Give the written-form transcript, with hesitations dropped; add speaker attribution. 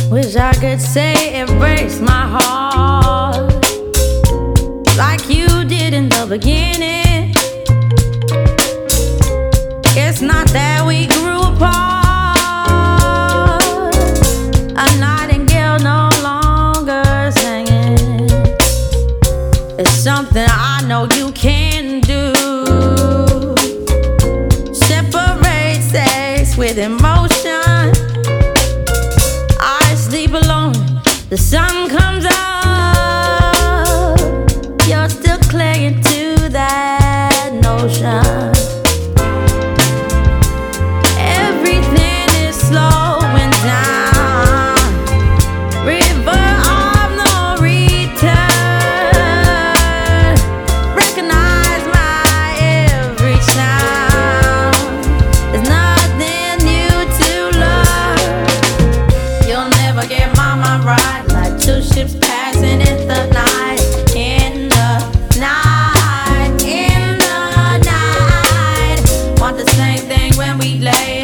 Speaker 1: Wish I could say it breaks my heart like you did in the beginning. It's not that we grew apart. A nightingale no longer singing. It's something I know you can do. Separate sex with emotion. I sleep alone, the sun comes up. You're still clinging to that notion. Everything is slowing down. River of no return. Recognize my every sound. There's nothing new to learn. You'll never get my mind right, like two ships passing in the night. In the night, in the night. Want the same thing when we lay